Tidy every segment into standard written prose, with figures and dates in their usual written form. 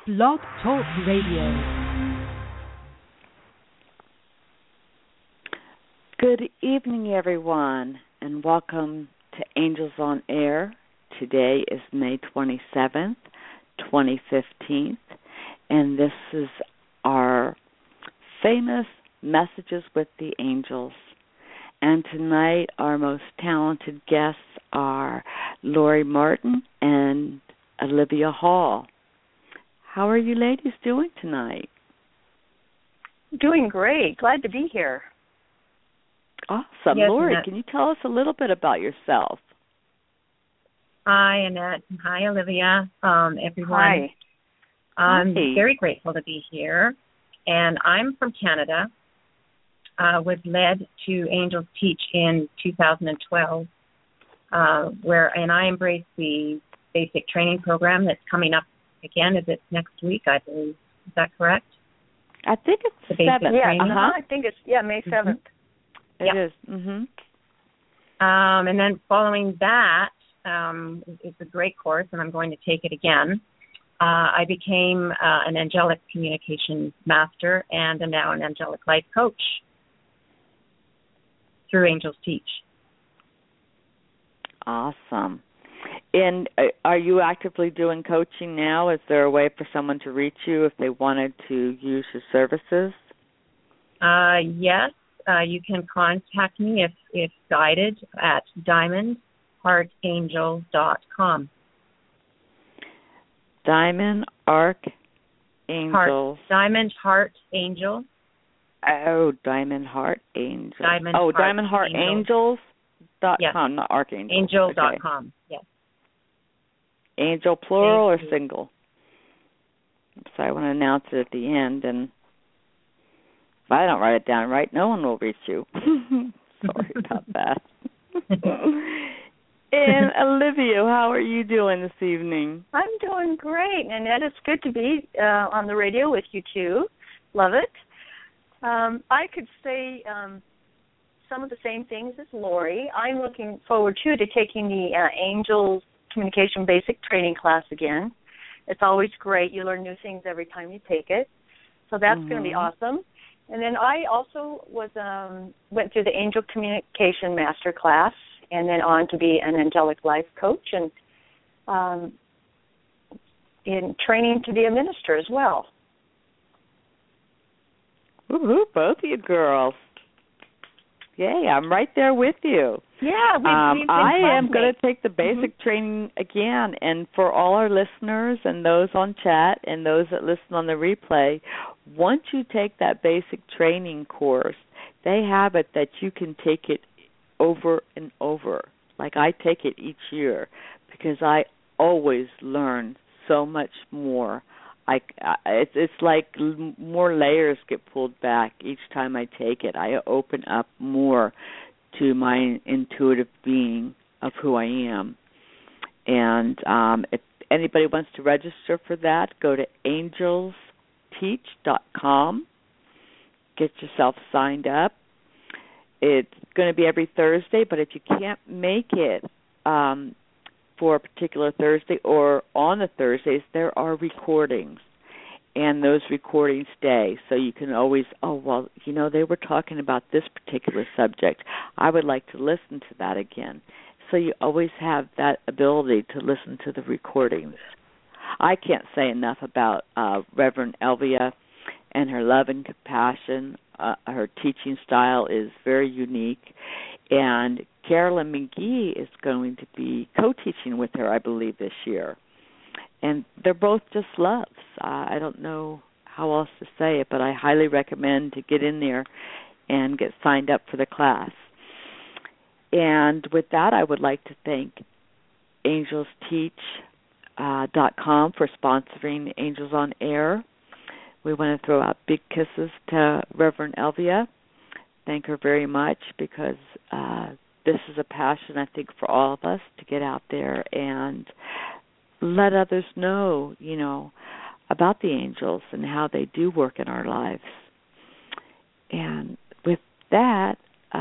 Blog Talk Radio. Good evening, everyone, and welcome to Angels on Air. Today is May 27th, 2015, and this is our famous Messages with the Angels. And tonight, our most talented guests are Lori Martin and Olivia Hall. How are you ladies doing tonight? Doing great. Glad to be here. Awesome. Yes, Lori, Annette. can you tell us a little bit about yourself? Hi, Annette. Hi, Olivia. Everyone. Hi. I'm Hi. very grateful to be here. And I'm from Canada. Was led to Angels Teach in 2012, and I embraced the basic training program that's coming up again. Is it next week, I believe? Is that correct? I think it's The basic 7th. Yeah, training? I think it's May 7th. It Yeah. is. Mm-hmm. And then following that, it's a great course, and I'm going to take it again. I became an angelic communication master and am now an angelic life coach through Angels Teach. Awesome. And are you actively doing coaching now? Is there a way for someone to reach you if they wanted to use your services? Yes, you can contact me if guided at diamondheartangel.com. Diamond Archangels. Diamond Heart Angel. Oh, Diamond Heart Angels. Diamond Heart DiamondHeartAngels.com, Yes. not Archangels. Angel.com, Okay. yes. Angel plural or Thank you. single? So I want to announce it at the end, and if I don't write it down right, no one will reach you. Sorry about that. And Olivia, how are you doing this evening? I'm doing great, Annette. It's good to be on the radio with you too. Love it. I could say some of the same things as Lori. I'm looking forward to taking the Angels Communication Basic Training class again. It's always great. You learn new things every time you take it. So that's going to be awesome. And then I also went through the Angel Communication Master class and then on to be an angelic life coach and in training to be a minister as well. Woo-hoo, both of you girls. Yay, I'm right there with you. Yeah, we've been I am classmates. going to take the basic training again, and for all our listeners and those on chat and those that listen on the replay, once you take that basic training course, they have it that you can take it over and over. Like I take it each year because I always learn so much more. It's like more layers get pulled back each time I take it. I open up more to my intuitive being of who I am. And if anybody wants to register for that, go to angelsteach.com. Get yourself signed up. It's going to be every Thursday, but if you can't make it for a particular Thursday or on the Thursdays, there are recordings, and those recordings stay. So you can always, they were talking about this particular subject. I would like to listen to that again. So you always have that ability to listen to the recordings. I can't say enough about Reverend Elvia and her love and compassion. Her teaching style is very unique. And Carolyn McGee is going to be co-teaching with her, I believe, this year. And they're both just loves. I don't know how else to say it, but I highly recommend to get in there and get signed up for the class. And with that, I would like to thank AngelsTeach.com for sponsoring Angels on Air. We want to throw out big kisses to Reverend Elvia. Thank her very much because this is a passion, I think, for all of us to get out there and let others know, about the angels and how they do work in our lives. And with that,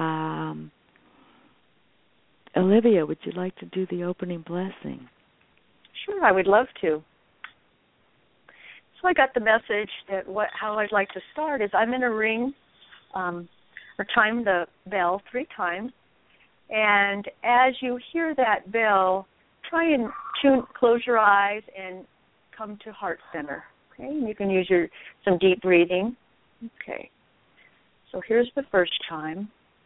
Olivia, would you like to do the opening blessing? Sure, I would love to. So I got the message that how I'd like to start is I'm going to ring or chime the bell 3 times. And as you hear that bell, try and close your eyes and come to heart center. Okay, and you can use some deep breathing. Okay, so here's the first chime.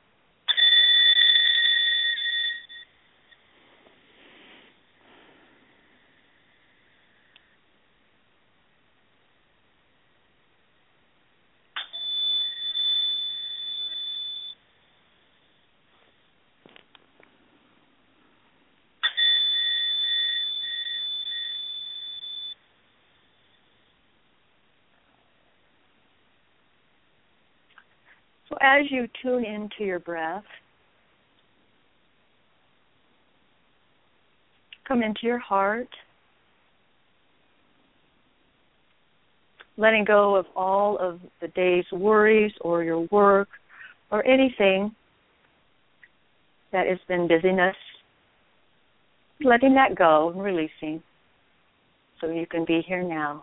So as you tune into your breath, come into your heart, letting go of all of the day's worries or your work or anything that has been busyness, letting that go and releasing so you can be here now.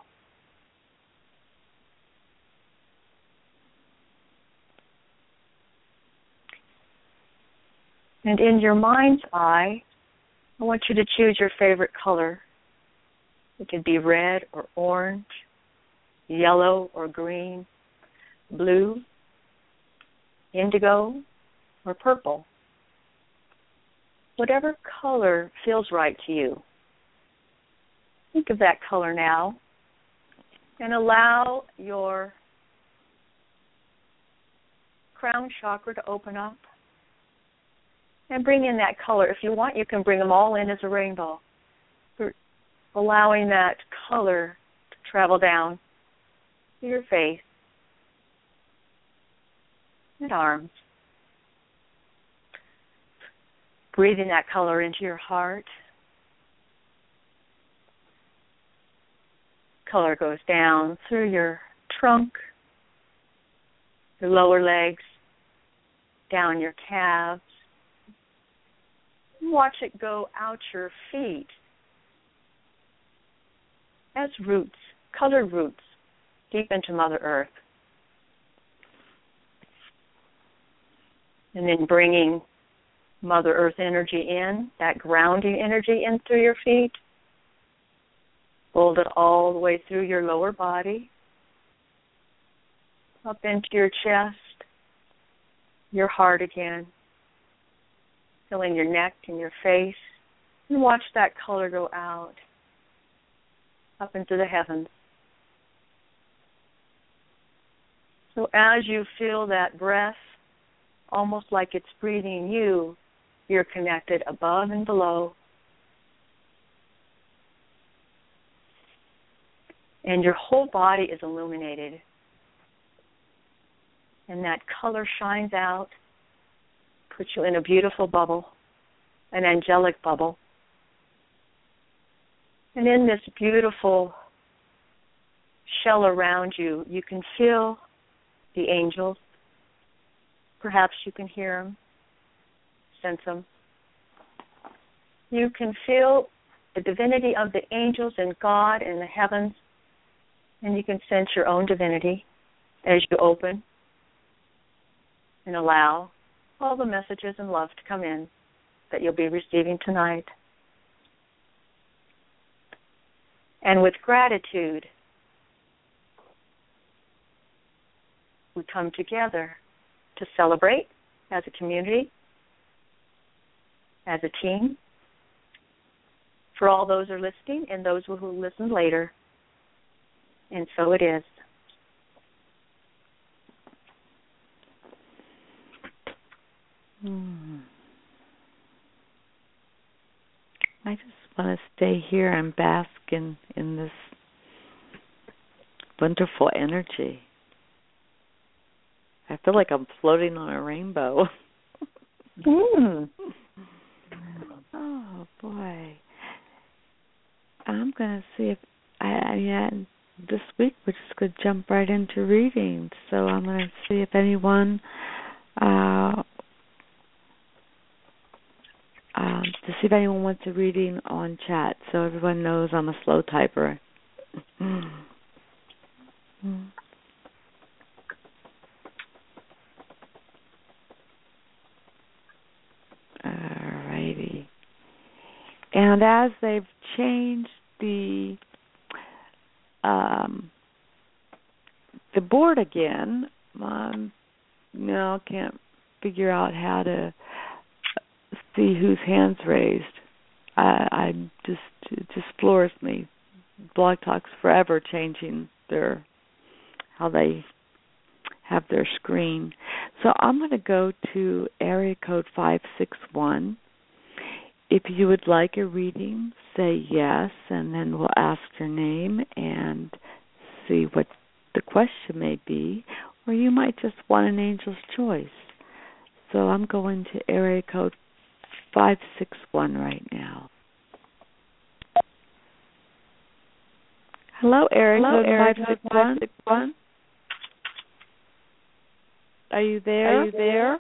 And in your mind's eye, I want you to choose your favorite color. It could be red or orange, yellow or green, blue, indigo, or purple. Whatever color feels right to you. Think of that color now and allow your crown chakra to open up. And bring in that color. If you want, you can bring them all in as a rainbow. You're allowing that color to travel down to your face and arms. Breathing that color into your heart. Color goes down through your trunk, your lower legs, down your calves. Watch it go out your feet as roots, colored roots, deep into Mother Earth. And then bringing Mother Earth energy in, that grounding energy in through your feet. Fold it all the way through your lower body, up into your chest, your heart again. Filling your neck and your face, and watch that color go out, up into the heavens. So as you feel that breath, almost like it's breathing you, you're connected above and below. And your whole body is illuminated. And that color shines out, puts you in a beautiful bubble, an angelic bubble. And in this beautiful shell around you, you can feel the angels. Perhaps you can hear them, sense them. You can feel the divinity of the angels and God in the heavens, and you can sense your own divinity as you open and allow all the messages and love to come in that you'll be receiving tonight. And with gratitude, we come together to celebrate as a community, as a team, for all those who are listening and those who will listen later. And so it is. I just want to stay here and bask in this wonderful energy. I feel like I'm floating on a rainbow. Oh, boy. I'm going to see if this week we're just going to jump right into readings. So I'm going to see if anyone wants a reading on chat, so everyone knows I'm a slow typer. And as they've changed the board again, can't figure out how to see whose hands raised. It just floors me. Blog Talk's forever changing how they have their screen. So I'm going to go to area code 561. If you would like a reading, say yes, and then we'll ask your name and see what the question may be, or you might just want an angel's choice. So I'm going to area code 561 right now. Hello, area code 561. Are you there?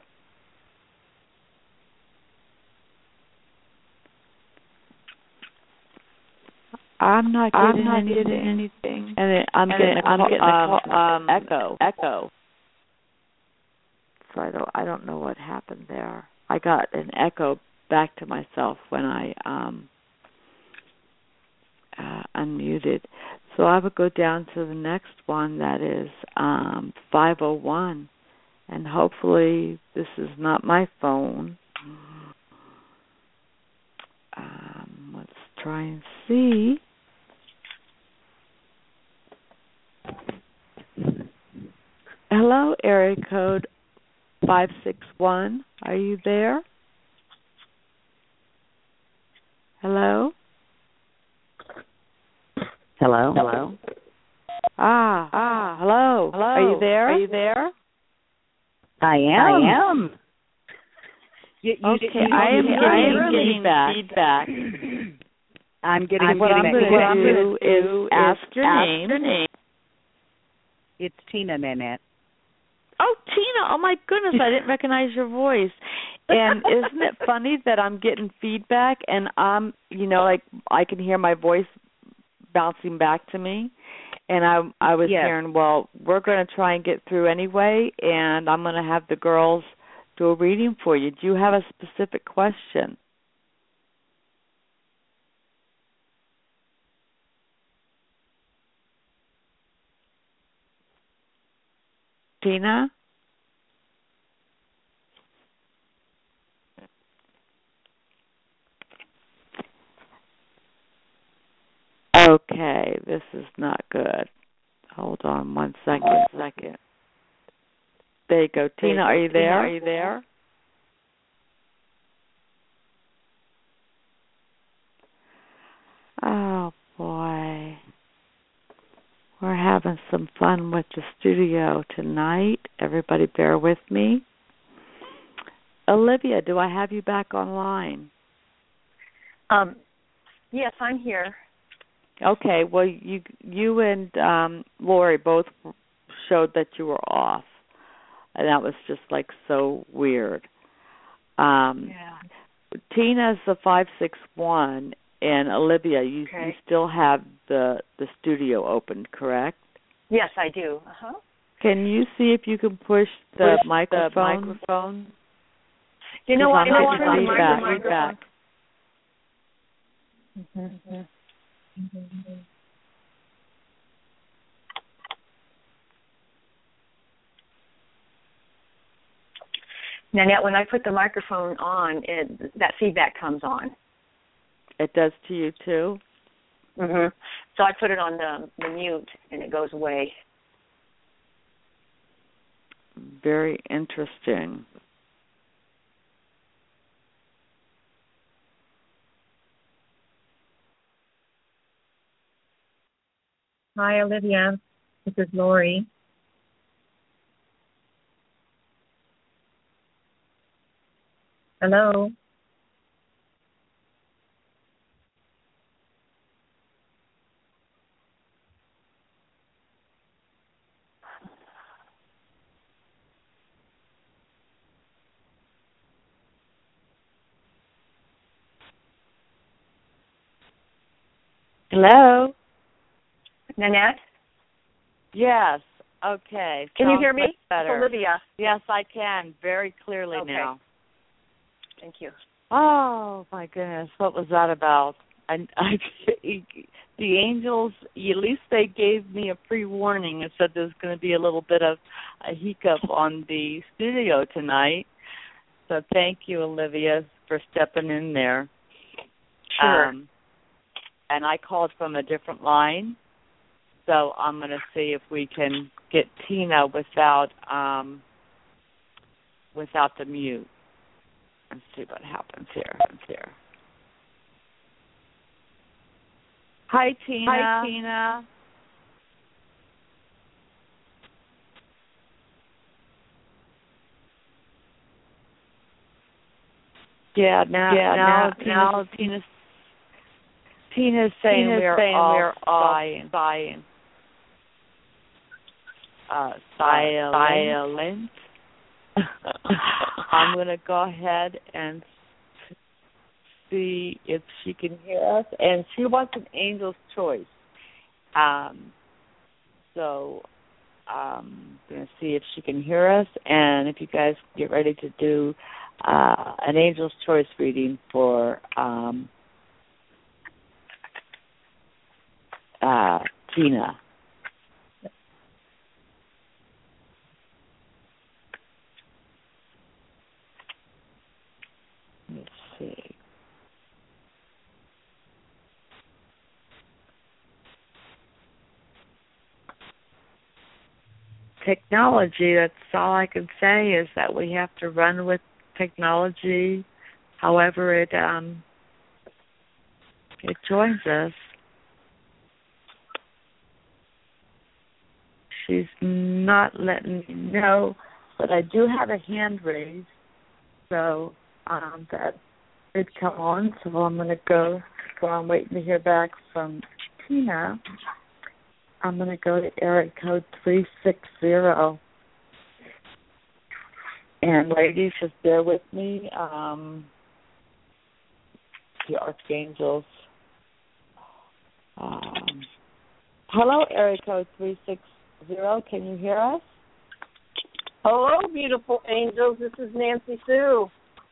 I'm not getting anything. And I'm getting echo. So I don't know what happened there. I got an echo back to myself when I unmuted. So I would go down to the next one, that is 501. And hopefully this is not my phone. Let's try and see. Hello, area code 561. Are you there? Hello? Hello? Hello? Hello. Are you there? I am. I am getting feedback. I'm getting feedback. What I'm going to do is ask your name. It's Tina, Nanette. Oh, Tina. Oh, my goodness. I didn't recognize your voice. And isn't it funny that I'm getting feedback and I can hear my voice bouncing back to me? And I was hearing, well, we're going to try and get through anyway, and I'm going to have the girls do a reading for you. Do you have a specific question? Tina? Okay, this is not good. Hold on 1 second. There you go. Tina, are you there? Oh, boy. We're having some fun with the studio tonight. Everybody bear with me. Olivia, do I have you back online? Yes, I'm here. Okay, well, you and Lori both showed that you were off, and that was just so weird. Tina's the 561, and Olivia, you still have the studio open, correct? Yes, I do. Uh-huh. Can you see if you can push the microphone? You know what? Feedback. Mm-hmm. Nanette, when I put the microphone on, that feedback comes on. It does to you too? Mhm. So I put it on the mute, and it goes away. Very interesting. Hi, Olivia. This is Lori. Hello. Hello? Nanette? Yes. Okay. Can you hear me? Better. It's Olivia. Yes, I can. Very clearly Okay. now. Thank you. Oh my goodness, what was that about? The angels, at least they gave me a pre-warning and said there's going to be a little bit of a hiccup on the studio tonight. So thank you, Olivia, for stepping in there. Sure. And I called from a different line, so I'm going to see if we can get Tina without the mute. Let's see what happens here. Hi, Tina. Hi, Tina. Yeah, now Tina's saying we're all buying. Silent. I'm going to go ahead and see if she can hear us. And she wants an angel's choice. So I'm going to see if she can hear us. And if you guys get ready to do an angel's choice reading for Tina. Let's see. Technology, that's all I can say is that we have to run with technology however it joins us. She's not letting me know, but I do have a hand raised, so that did come on, so I'm going to go. So I'm waiting to hear back from Tina. I'm going to go to area code 360. And ladies, just bear with me. The archangels. Hello, area code 360. Can you hear us? Hello, beautiful angels. This is Nancy Sue.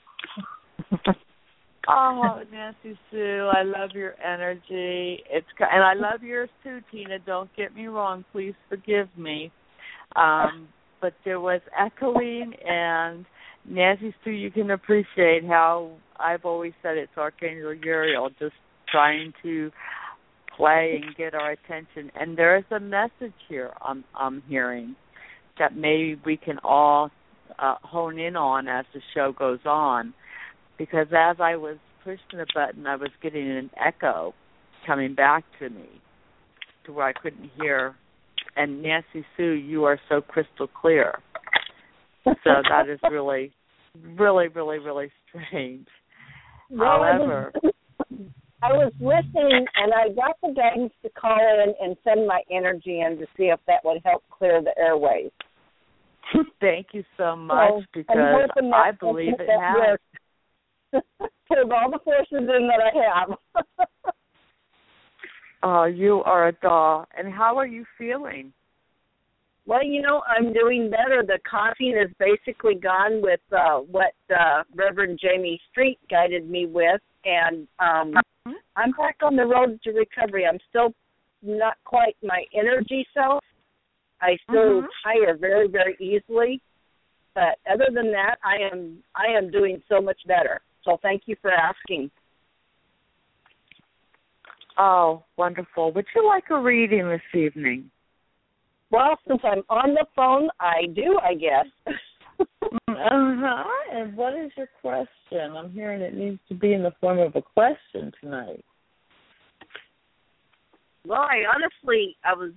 Oh, Nancy Sue, I love your energy. And I love yours too, Tina. Don't get me wrong. Please forgive me. But there was echoing, and Nancy Sue, you can appreciate how I've always said it's Archangel Uriel, just trying to play and get our attention. And there is a message here I'm hearing that maybe we can all hone in on as the show goes on. Because as I was pushing the button, I was getting an echo coming back to me to where I couldn't hear. And Nancy Sue, you are so crystal clear. So that is really, really, really, really strange. Well, However, I was listening, and I got the guidance to call in and send my energy in to see if that would help clear the airways. Thank you so much, because I believe it has. Put all the forces in that I have. Oh, you are a doll. And how are you feeling? Well, I'm doing better. The coughing is basically gone with what Reverend Jamie Street guided me with, and I'm back on the road to recovery. I'm still not quite my energy self. I still tire very, very easily, but other than that, I am doing so much better. So thank you for asking. Oh, wonderful. Would you like a reading this evening? Well, since I'm on the phone, I do, I guess. And what is your question? I'm hearing it needs to be in the form of a question tonight. Well, I was,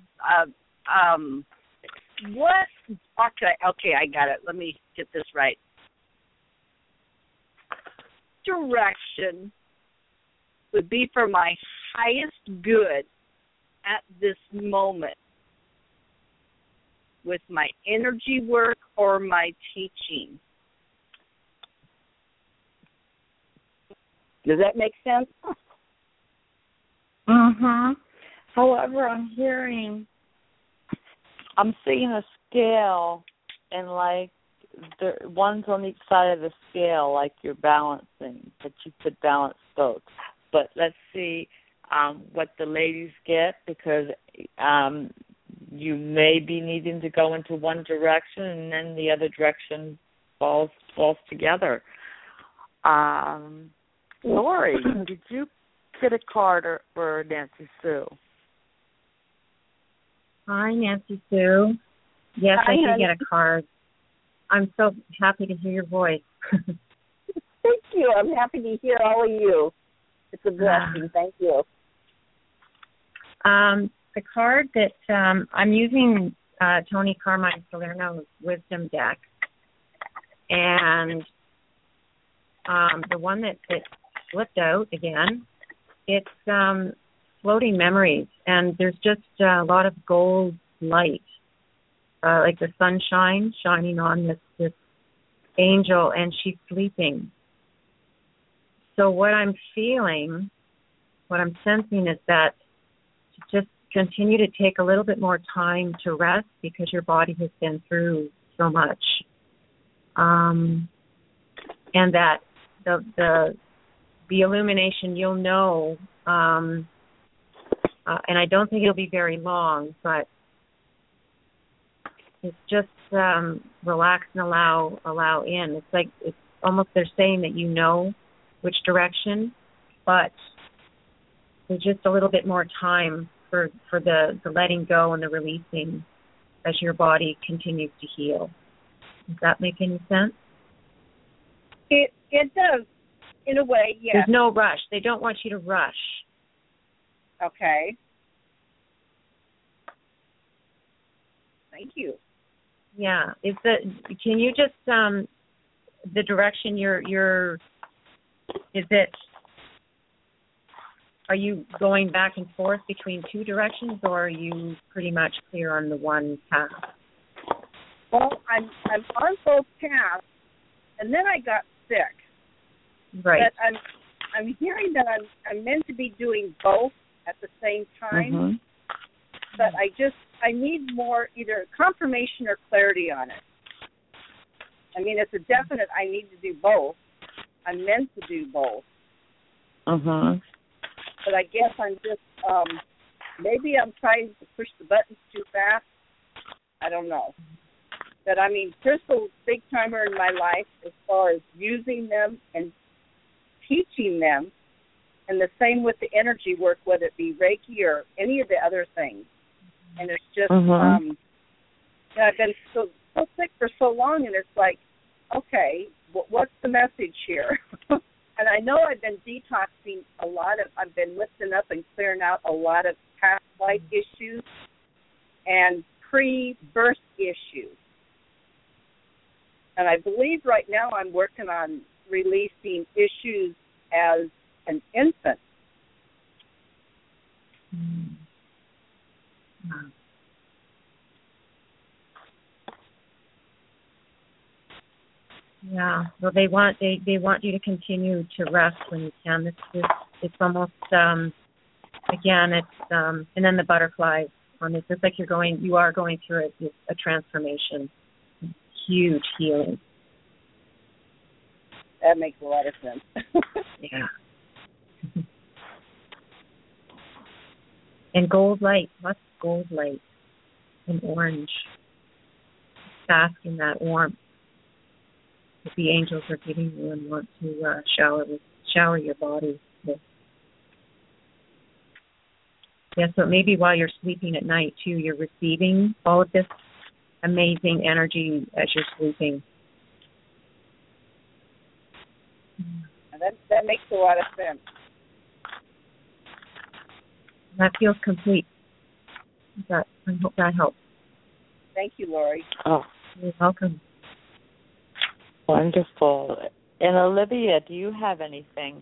what, okay, I got it. Let me get this right. Direction would be for my highest good at this moment with my energy work or my teaching. Does that make sense? However, I'm seeing a scale, and like one's on each side of the scale, like you're balancing, but you could balance both. But let's see what the ladies get, because you may be needing to go into one direction and then the other direction falls together. Lori, did you get a card for Nancy Sue? Hi, Nancy Sue. Yes, I did get a card. I'm so happy to hear your voice. Thank you. I'm happy to hear all of you. It's a blessing. Thank you. The card that I'm using Tony Carmine Salerno's Wisdom deck, and the one that flipped out again, it's floating memories, and there's just a lot of gold light, like the sunshine shining on this angel, and she's sleeping. So what I'm feeling, what I'm sensing is that just continue to take a little bit more time to rest, because your body has been through so much. And that the illumination, you'll know, and I don't think it'll be very long, but it's just relax and allow in. It's like, it's almost, they're saying that you know which direction, but there's just a little bit more time for the letting go and the releasing as your body continues to heal. Does that make any sense? It does, in a way, yes. There's no rush. They don't want you to rush. Okay. Thank you. Yeah. Can you just the direction you're is it, are you going back and forth between two directions, or are you pretty much clear on the one path? Well, I'm on both paths, and then I got sick. Right. But I'm hearing that I'm meant to be doing both at the same time. Mm-hmm. But I need more either confirmation or clarity on it. I mean, it's a definite I need to do both. I'm meant to do both. Mm-hmm. But I guess I'm just, maybe I'm trying to push the buttons too fast. I don't know. But, I mean, crystal's big timer in my life as far as using them and teaching them, and the same with the energy work, whether it be Reiki or any of the other things. And it's just, you know, I've been so sick for so long, and it's like, okay, what's the message here? And I know I've been detoxing I've been lifting up and clearing out a lot of past life issues and pre-birth issues. And I believe right now I'm working on releasing issues as an infant. Wow. Yeah, well, they want you to continue to rest when you can. It's almost again, it's and then the butterflies. It's just like you are going through a transformation, huge healing. That makes a lot of sense. Yeah. And gold light, lots of gold light, and orange. Bask in that warmth that the angels are giving you and want to shower your body with. Yeah, so maybe while you're sleeping at night too, you're receiving all of this amazing energy as you're sleeping. That makes a lot of sense. That feels complete. I hope that helps. Thank you, Lori. Oh, you're welcome. Wonderful. And Olivia, do you have anything?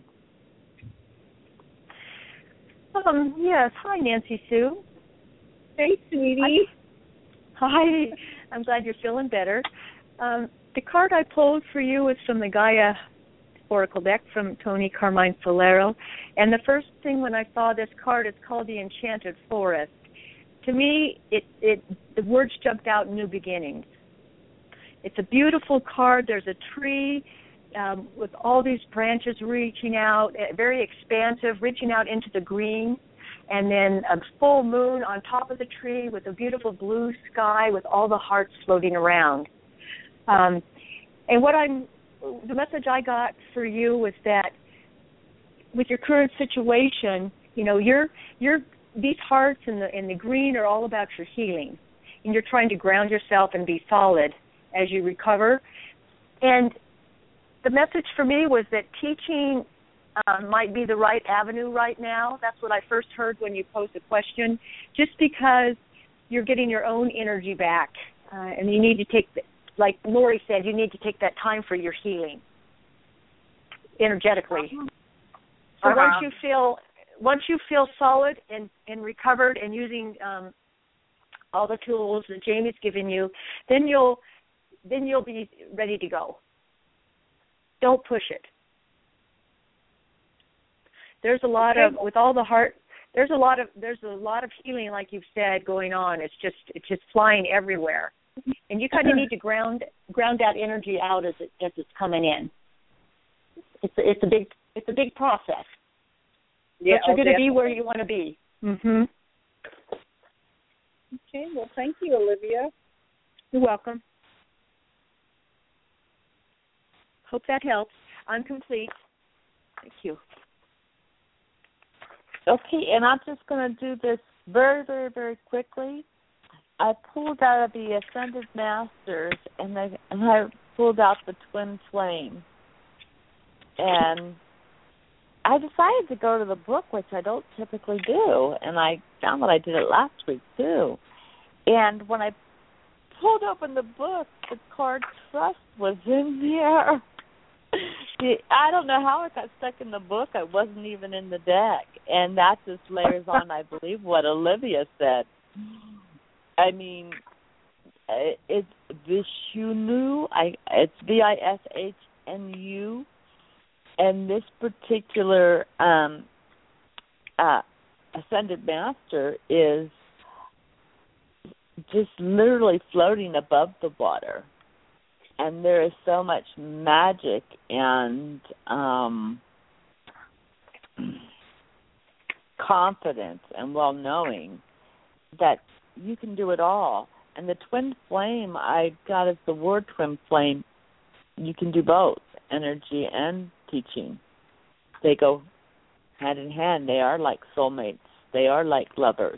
Yes. Hi, Nancy Sue. Hey, sweetie. Hi. I'm glad you're feeling better. The card I pulled for you was from the Gaia Oracle deck from Tony Carmine Solero. And the first thing when I saw this card, it's called the Enchanted Forest. To me, the words jumped out, new beginnings. It's a beautiful card. There's a tree with all these branches reaching out, very expansive, reaching out into the green, and then a full moon on top of the tree with a beautiful blue sky with all the hearts floating around. And the message I got for you was that with your current situation, you know, these hearts and the green are all about your healing, and you're trying to ground yourself and be solid as you recover. And the message for me was that teaching might be the right avenue right now. That's what I first heard when you posed the question, just because you're getting your own energy back, and you need to take, like Lori said, you need to take that time for your healing energetically. So once you feel solid and recovered and using all the tools that Jamie's given you, then you'll be ready to go. Don't push it. There's a lot of, with all the heart, there's a lot of healing, like you've said, going on. It's just flying everywhere, and you kind of need to ground that energy out as it's coming in. It's a big process. Yeah, but you're going to be where you want to be. Mhm. Okay. Well, thank you, Olivia. You're welcome. Hope that helps. I'm complete. Thank you. Okay, and I'm just going to do this very, very, very quickly. I pulled out of the Ascended Masters, and I pulled out the Twin Flame. And I decided to go to the book, which I don't typically do, and I found that I did it last week, too. And when I pulled open the book, the card Trust was in there. I don't know how it got stuck in the book. It wasn't even in the deck. And that just layers on, I believe, what Olivia said. I mean, it's Vishnu. It's Vishnu. And this particular Ascended Master is just literally floating above the water. And there is so much magic and confidence and well-knowing that you can do it all. And the Twin Flame, I got as the word Twin Flame, you can do both, energy and teaching. They go hand in hand. They are like soulmates. They are like lovers.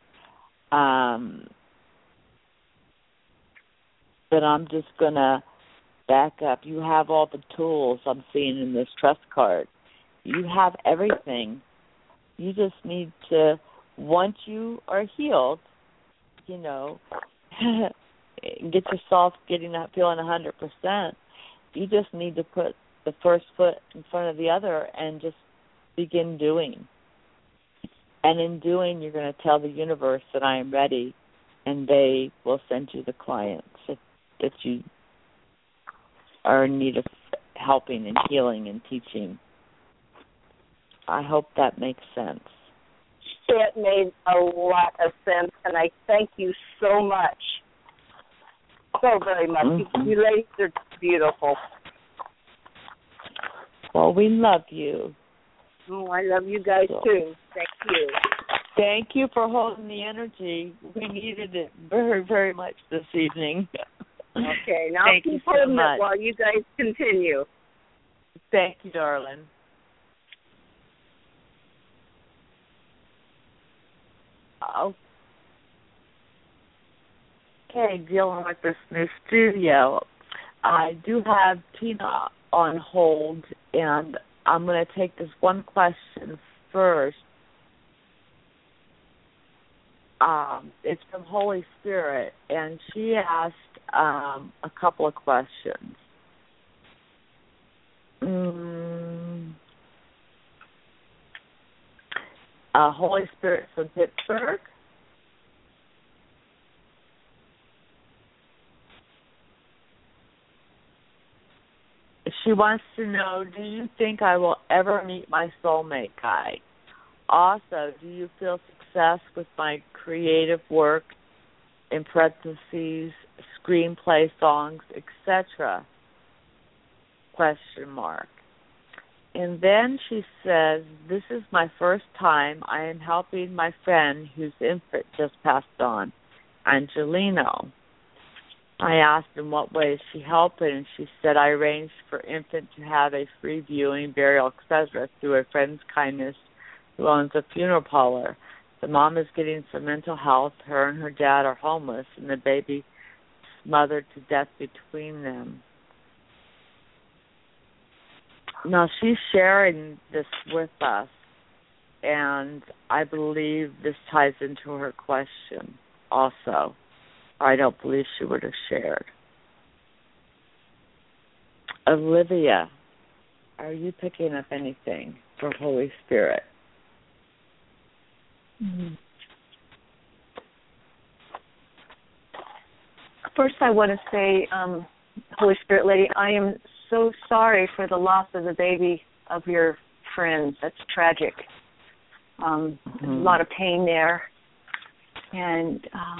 But I'm just going to back up. You have all the tools I'm seeing in this Trust card. You have everything. You just need to, once you are healed, you know, get yourself feeling 100%, you just need to put the first foot in front of the other and just begin doing. And in doing, you're going to tell the universe that I am ready, and they will send you the clients that you are in need of helping and healing and teaching. I hope that makes sense. It made a lot of sense, and I thank you so much. So very much. Mm-hmm. You ladies are beautiful. Well, we love you. Oh, I love you guys too. Thank you. Thank you for holding the energy. We needed it very, very much this evening. Okay, now Thank keep you so holding much. it while you guys continue. Thank you, darling. Okay, dealing with this new studio. I do have Tina on hold, and I'm going to take this one question first. It's from Holy Spirit, and she asked a couple of questions. Holy Spirit from Pittsburgh. She wants to know, do you think I will ever meet my soulmate guy? Also, do you feel success with my creative work in parentheses, screenplay songs, etc. Question mark. And then she says, this is my first time I am helping my friend whose infant just passed on, Angelino. I asked in what way is she helping, and she said, I arranged for infant to have a free viewing, burial, etc. through a friend's kindness who owns a funeral parlor. The mom is getting some mental health. Her and her dad are homeless, and the baby smothered to death between them. Now, she's sharing this with us, and I believe this ties into her question also. I don't believe she would have shared. Olivia, are you picking up anything for Holy Spirit? Mm-hmm. First, I want to say, Holy Spirit Lady, I am so sorry for the loss of the baby of your friends. That's tragic. There's a lot of pain there. And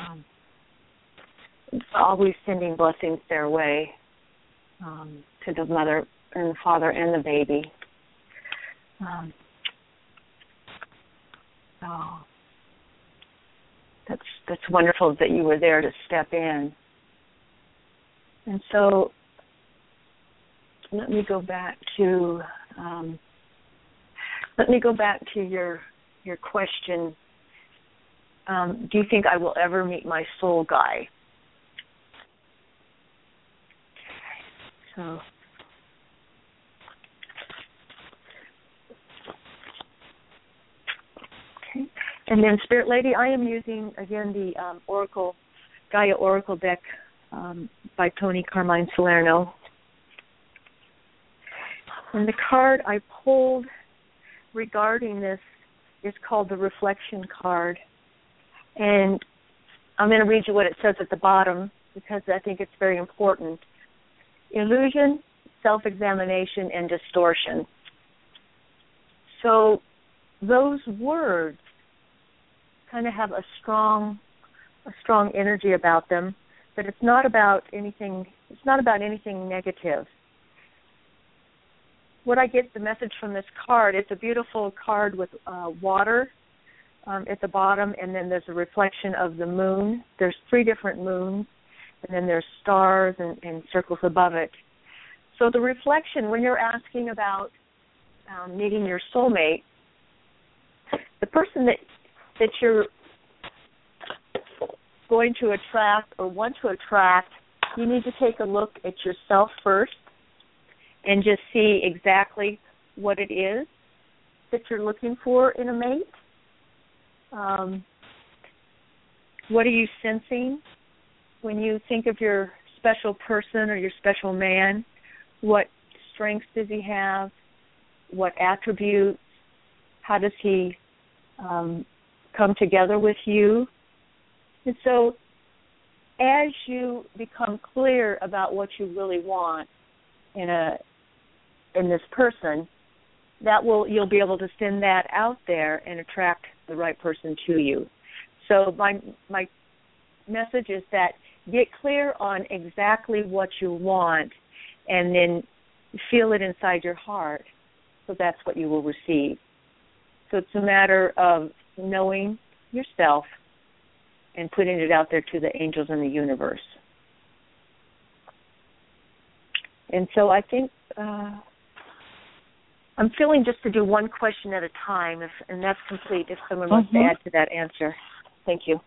always sending blessings their way to the mother and the father and the baby. That's wonderful that you were there to step in. And so let me go back to your question. Do you think I will ever meet my soul guy? So, okay. And then, Spirit Lady, I am using again the Gaia Oracle deck by Tony Carmine Salerno. And the card I pulled regarding this is called the Reflection card. And I'm going to read you what it says at the bottom because I think it's very important. Illusion, self-examination, and distortion. So those words kind of have a strong energy about them, but it's not about anything negative. What I get the message from this card, it's a beautiful card with water at the bottom, and then there's a reflection of the moon. There's 3 different moons, and then there's stars and circles above it. So the reflection, when you're asking about meeting your soulmate, the person that you're going to attract or want to attract, you need to take a look at yourself first and just see exactly what it is that you're looking for in a mate. What are you sensing when you think of your special person or your special man? What strengths does he have? What attributes? How does he come together with you? And so as you become clear about what you really want in this person, you'll be able to send that out there and attract the right person to you. So my message is that get clear on exactly what you want and then feel it inside your heart. So that's what you will receive. So it's a matter of knowing yourself and putting it out there to the angels in the universe. And so I think I'm feeling just to do one question at a time, and that's complete, if someone wants to add to that answer. Thank you.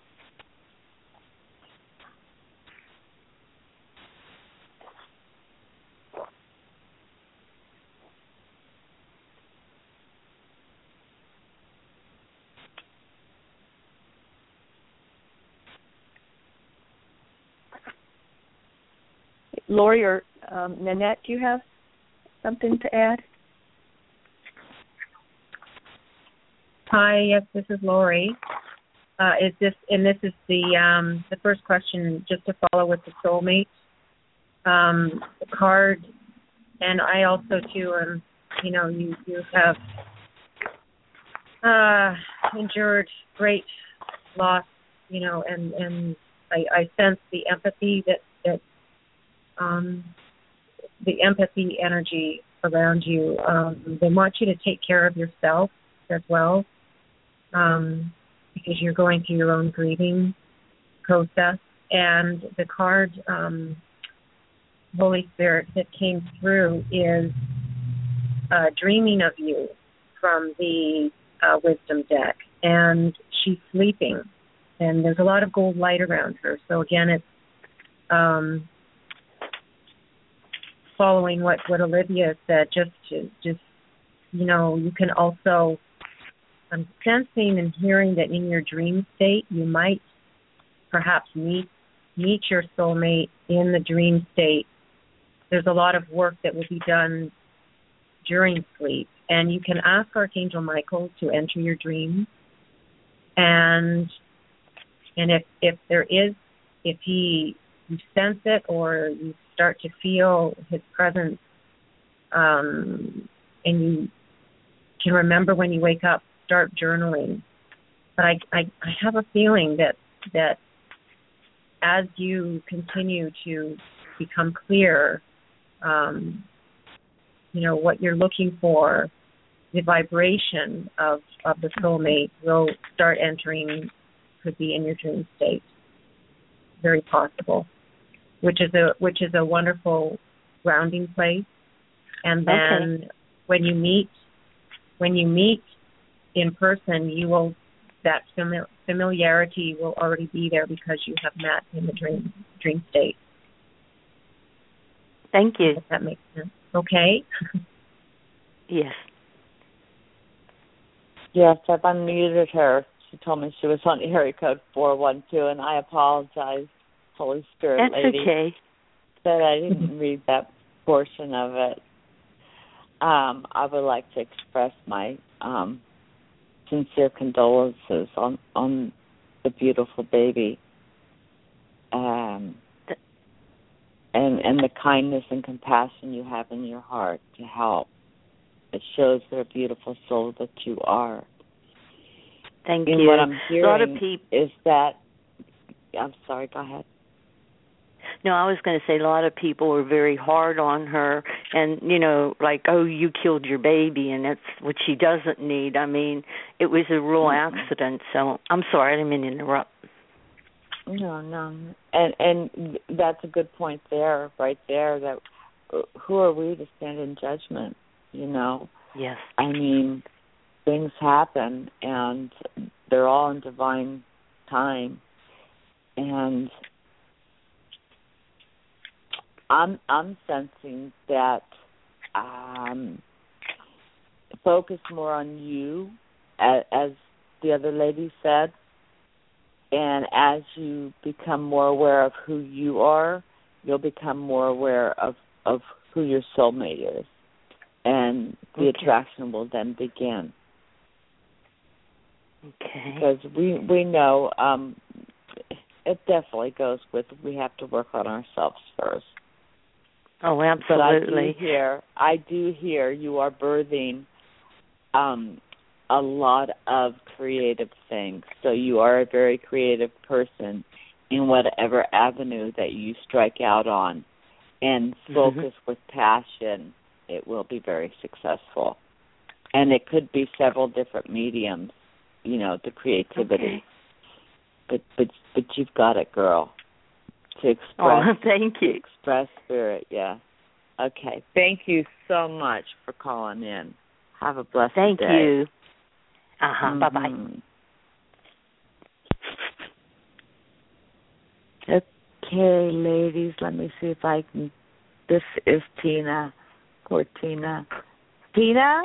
Lori or Nanette, do you have something to add? Hi, yes, this is Lori. This is the first question, just to follow with the soulmate card, and I also too am. You have endured great loss, and I sense the empathy that the empathy energy around you. They want you to take care of yourself as well, because you're going through your own grieving process. And the card, Holy Spirit, that came through is dreaming of you from the wisdom deck. And she's sleeping. And there's a lot of gold light around her. So again, it's following what Olivia said, just you can also, I'm sensing and hearing that in your dream state, you might perhaps meet your soulmate in the dream state. There's a lot of work that will be done during sleep, and you can ask Archangel Michael to enter your dreams, and if you sense it or you start to feel his presence, and you can remember when you wake up, start journaling. But I have a feeling that as you continue to become clear, what you're looking for, the vibration of the soulmate will start entering, could be in your dream state. Very possible. Which is a wonderful grounding place. And then when you meet in person, that familiarity will already be there because you have met in the dream state. Thank you. If that makes sense. Okay. Yes. Yes, I've unmuted her. She told me she was on area code 412, and I apologize, Holy Spirit That's lady. okay. That I didn't read that portion of it. I would like to express my sincere condolences on the beautiful baby, and the kindness and compassion you have in your heart to help. It shows what a beautiful soul that you are. Thank and you. What I'm hearing a lot of is that, I'm sorry, go ahead. No, I was going to say a lot of people were very hard on her and, like, oh, you killed your baby and that's what she doesn't need. I mean, it was a real accident. So I'm sorry, I didn't mean to interrupt. No. And that's a good point there, right there, that who are we to stand in judgment, Yes. I mean, things happen and they're all in divine time. And I'm sensing that focus more on you, as the other lady said, and as you become more aware of who you are, you'll become more aware of who your soulmate is, and the attraction will then begin. Okay. Because we know it definitely goes with we have to work on ourselves first. Oh, absolutely. But I do hear you are birthing a lot of creative things. So you are a very creative person in whatever avenue that you strike out on, and focus with passion. It will be very successful. And it could be several different mediums, the creativity. Okay. But you've got it, girl. To express. Oh, thank you. Express spirit, yeah. Okay. Thank you so much for calling in. Have a blessed day. Thank you. Bye-bye. Okay, ladies, let me see if I can. This is Tina. Poor Tina. Tina?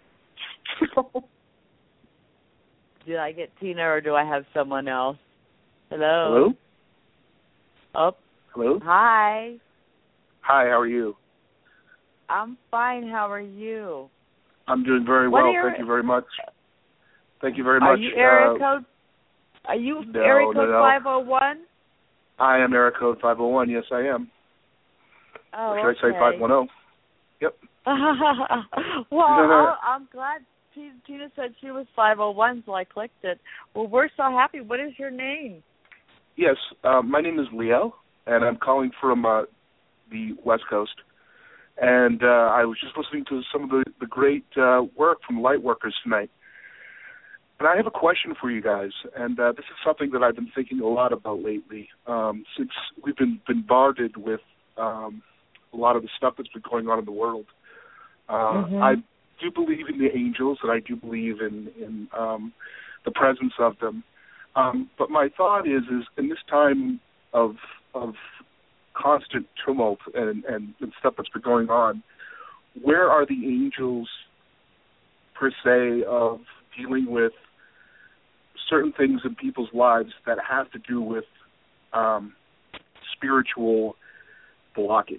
Did I get Tina or do I have someone else? Hello? Oh. Hello? Hi. Hi, how are you? I'm fine. How are you? I'm doing very well. Thank you very much. Thank you very much. Are you area code? Are you area code 501? I am area code 501. Yes, I am. Oh, or should I say 510? Yep. Well, I'm glad Tina said she was 501, so I clicked it. Well, we're so happy. What is your name? Yes, my name is Leo, and I'm calling from the West Coast. And I was just listening to some of the great work from Lightworkers tonight. And I have a question for you guys, and this is something that I've been thinking a lot about lately. Since we've been bombarded with a lot of the stuff that's been going on in the world. I do believe in the angels, and I do believe in the presence of them. But my thought is in this time of constant tumult and stuff that's been going on, where are the angels, per se, of dealing with certain things in people's lives that have to do with spiritual blockage?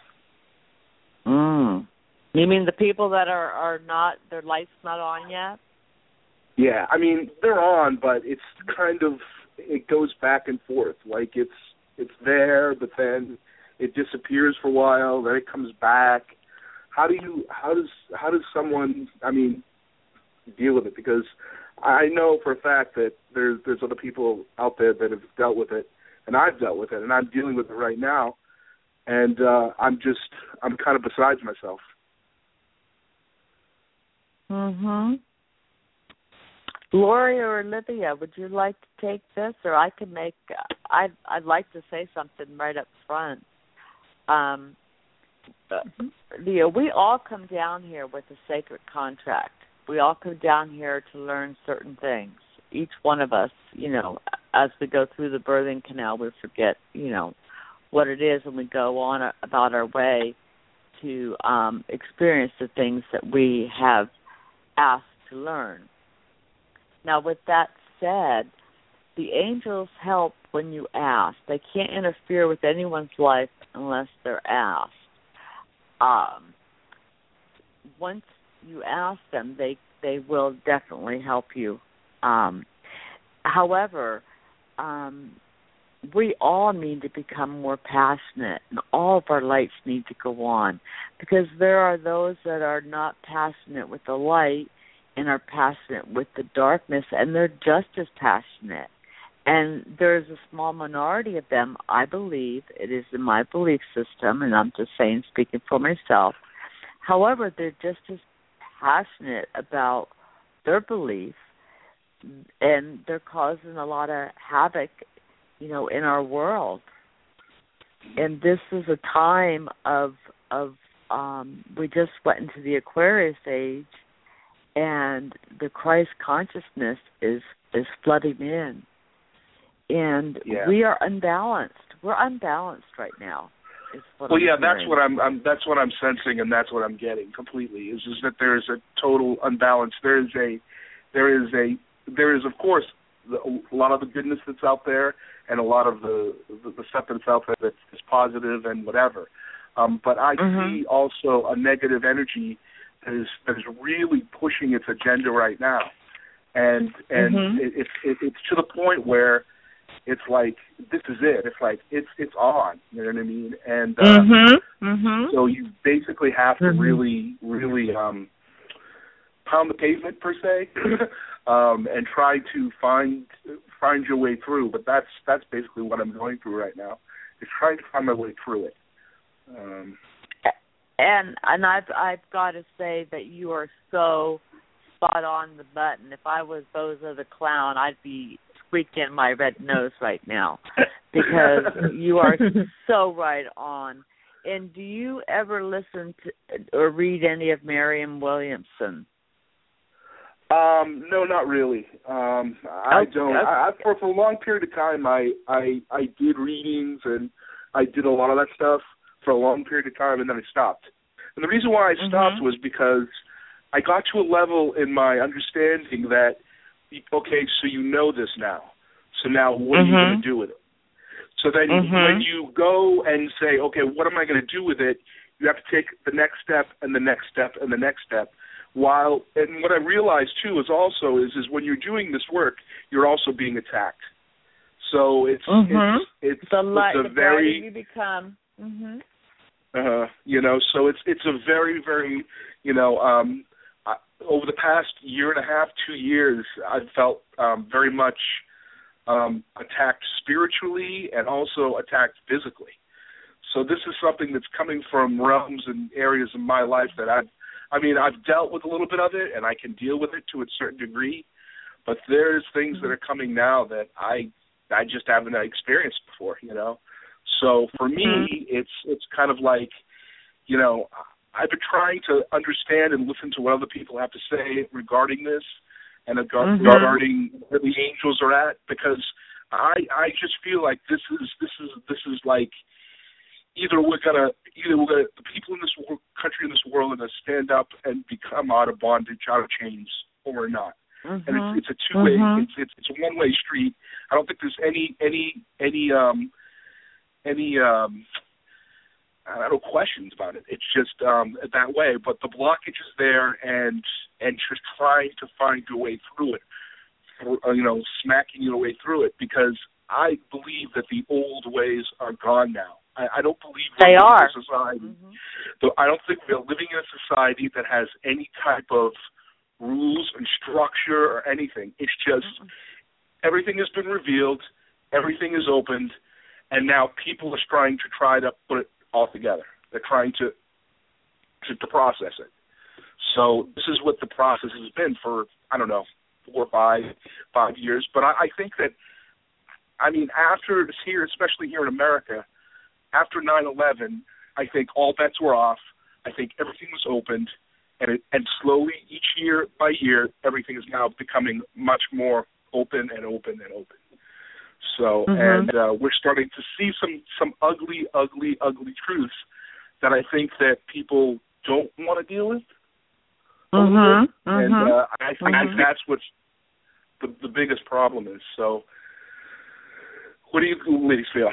You mean the people that are not, their light's not on yet? Yeah, I mean, they're on, but it's kind of, it goes back and forth. Like it's there, but then it disappears for a while, then it comes back. How does someone, I mean, deal with it? Because I know for a fact that there's other people out there that have dealt with it, and I've dealt with it, and I'm dealing with it right now, and I'm kind of besides myself. Lori or Olivia, would you like to take this, or I can make? I'd like to say something right up front. Leo, we all come down here with a sacred contract. We all come down here to learn certain things. Each one of us, as we go through the birthing canal, we forget, what it is, and we go on about our way to experience the things that we have asked to learn. Now, with that said, the angels help when you ask. They can't interfere with anyone's life unless they're asked. Once you ask them, they will definitely help you. However, we all need to become more passionate, and all of our lights need to go on, because there are those that are not passionate with the light and are passionate with the darkness, and they're just as passionate. And there's a small minority of them, I believe, it is in my belief system, and I'm just saying, speaking for myself. However, they're just as passionate about their belief, and they're causing a lot of havoc, in our world. And this is a time of we just went into the Aquarius age, and the Christ consciousness is flooding in, and we are unbalanced. We're unbalanced right now. That's what I'm sensing, and that's what I'm getting completely. Is that there is a total unbalance. There is of course a lot of the goodness that's out there, and a lot of the stuff that's out there that's positive and whatever. But I see also a negative energy that is really pushing its agenda right now, and it's to the point where it's like, this is it. It's like it's on. You know what I mean? And so you basically have to really pound the pavement, per se, and try to find your way through. But that's basically what I'm going through right now, is trying to find my way through it. And I've got to say that you are so spot on the button. If I was Bozo the Clown, I'd be squeaking my red nose right now, because you are so right on. And do you ever listen to or read any of Marianne Williamson? No, not really. I don't. For a long period of time, I did readings, and I did a lot of that stuff for a long period of time, and then I stopped. And the reason why I stopped was because I got to a level in my understanding that, okay, so you know this now. So now what are you going to do with it? So then when you go and say, okay, what am I going to do with it, you have to take the next step and the next step and the next step. And what I realized, too, is when you're doing this work, you're also being attacked. So it's the very, you become. So it's a very, very, over the past year and a half, 2 years, I've felt very much attacked spiritually and also attacked physically. So this is something that's coming from realms and areas in my life that I've dealt with a little bit of it, and I can deal with it to a certain degree. But there's things that are coming now that I just haven't experienced before, you know. So for me, it's kind of like, you know, I've been trying to understand and listen to what other people have to say regarding this and regarding where the angels are at, because I just feel like this is like either we're gonna the people in this country, in this world, are gonna stand up and become out of bondage, out of chains, or we're not. And it's a two-way, it's a one-way street. I don't think there's any I don't know, questions about it. It's just that way. But the blockage is there, and just trying to find your way through it, you know, smacking your way through it, because I believe that the old ways are gone now. I don't believe they are. Society. I don't think we're living in a society that has any type of rules and structure or anything. It's just everything has been revealed, everything is opened, and now people are trying to put it all together. They're trying to process it. So this is what the process has been for, I don't know, 4 or 5 years. But I think that, I mean, after here, especially here in America, after 9/11, I think all bets were off. I think everything was opened, and slowly, each year by year, everything is now becoming much more open and open and open. So, and we're starting to see some ugly truths that I think that people don't want to deal with. And I think that's what's the biggest problem is. So, what do you ladies feel?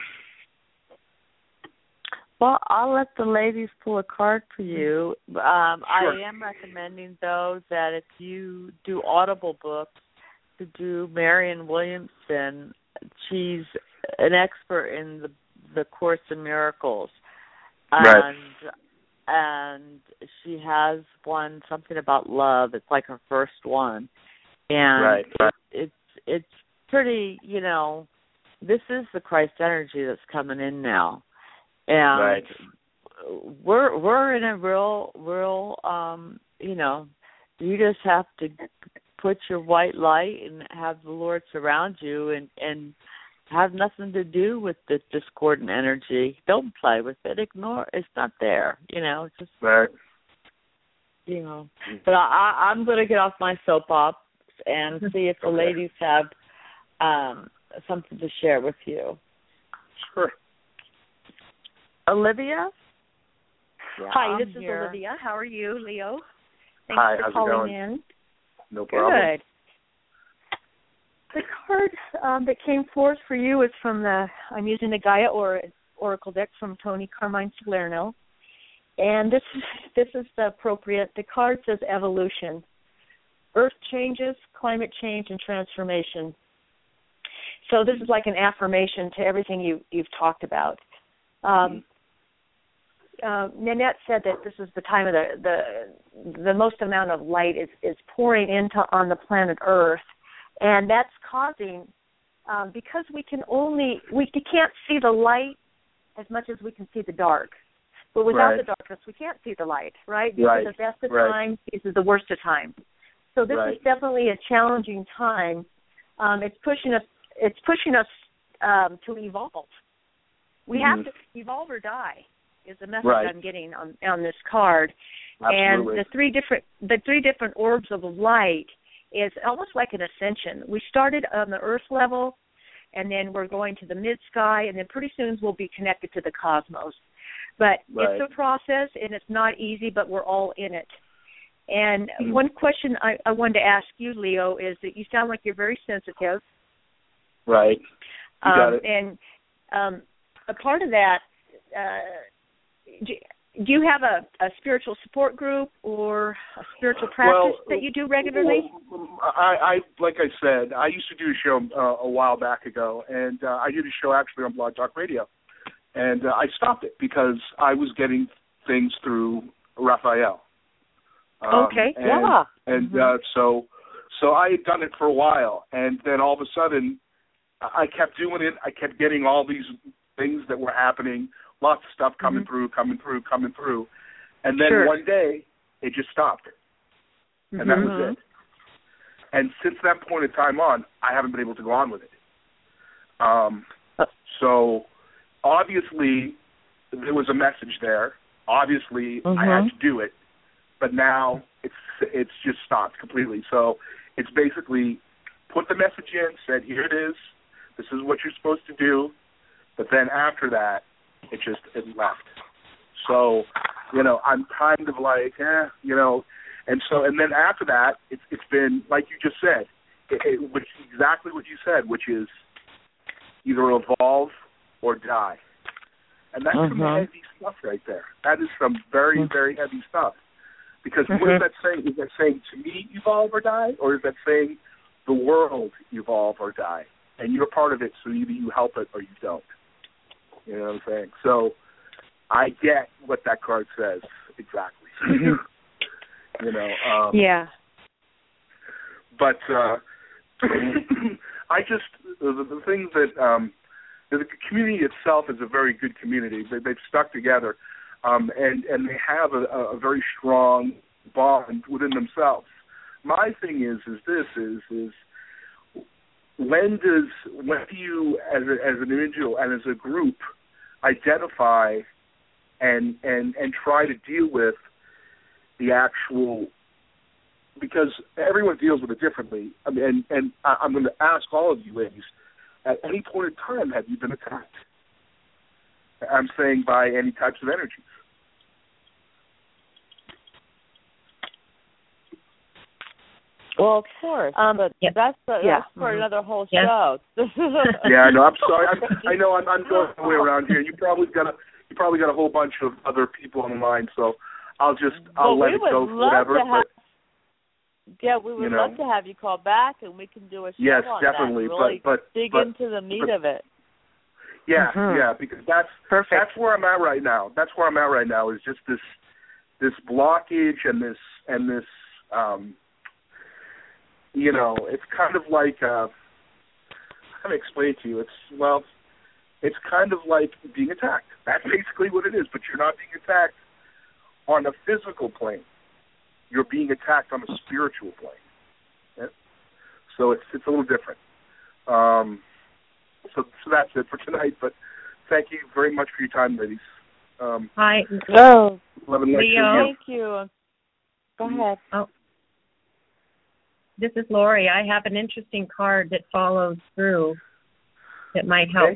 Well, I'll let the ladies pull a card for you. I am recommending, though, that if you do Audible books, to do Marianne Williamson. She's an expert in the Course in Miracles. And she has one, something about love. It's like her first one. And it's pretty, you know, this is the Christ energy that's coming in now. And we're in a real you know, you just have to put your white light and have the Lord surround you and have nothing to do with the discordant energy. Don't play with it. Ignore it. It's not there. You know, it's just you know. But I'm going to get off my soapbox and see if the ladies have something to share with you. Sure. Olivia? Yeah, Hi, this is Olivia. How are you, Leo? Thanks Hi, for how's calling it going? in. No problem. Good. The card that came forth for you is from I'm using the Gaia Oracle deck from Tony Carmine Salerno. And this is the appropriate. The card says evolution. Earth changes, climate change, and transformation. So this is like an affirmation to everything you've talked about. Nanette said that this is the time of the most amount of light is pouring on the planet Earth, and that's causing because we can't see the light as much as we can see the dark. But without the darkness, we can't see the light, right? These are the best of times. These are the worst of times. So this is definitely a challenging time. It's pushing us to evolve. We have to evolve or die. Is the message I'm getting on this card. Absolutely. And the three different orbs of light is almost like an ascension. We started on the Earth level, and then we're going to the mid-sky, and then pretty soon we'll be connected to the cosmos. But it's a process, and it's not easy, but we're all in it. And one question I wanted to ask you, Leo, is that you sound like you're very sensitive. Right. You got it. And a part of that, do you have a spiritual support group or a spiritual practice that you do regularly? I like I said, I used to do a show a while back ago, and I did a show actually on Blog Talk Radio, and I stopped it because I was getting things through Raphael. So I had done it for a while, and then all of a sudden I kept doing it. I kept getting all these things that were happening, lots of stuff coming through. And then one day, it just stopped. And that was it. And since that point in time on, I haven't been able to go on with it. So obviously, there was a message there. Obviously, I had to do it. But now it's just stopped completely. So it's basically put the message in, said, here it is. This is what you're supposed to do. But then after that, it left. So, I'm kind of like, and then after that, it's been, like you just said, which exactly what you said, which is either evolve or die. And that's some heavy stuff right there. That is some very, very heavy stuff. Because what is that saying? Is that saying to me evolve or die? Or is that saying the world evolve or die? And you're part of it, so either you help it or you don't. You know what I'm saying? So I get what that card says exactly. Yeah. But I just, the thing that the community itself is a very good community. They've stuck together, and they have a very strong bond within themselves. My thing is when do you as an individual and as a group identify and try to deal with the actual, because everyone deals with it differently. I mean, and I'm going to ask all of you ladies, at any point in time, have you been attacked? I'm saying by any types of energies. Well, of course, but that's for another whole show. Yeah, I know. I'm sorry. I know I'm going the way around here. You probably got a whole bunch of other people on the line, so I'll let it go for whatever. We would love to have you call back, and we can do a show on definitely, that. Really but dig into the meat of it. Yeah, because that's perfect. That's where I'm at right now. That's where I'm at right now. Is just this blockage and this it's kind of like how to explain to you. It's kind of like being attacked. That's basically what it is. But you're not being attacked on a physical plane. You're being attacked on a spiritual plane. Yeah? So it's a little different. So that's it for tonight. But thank you very much for your time, ladies. Hi. Leo. Thank you. Go ahead. Oh. This is Lori. I have an interesting card that follows through that might help.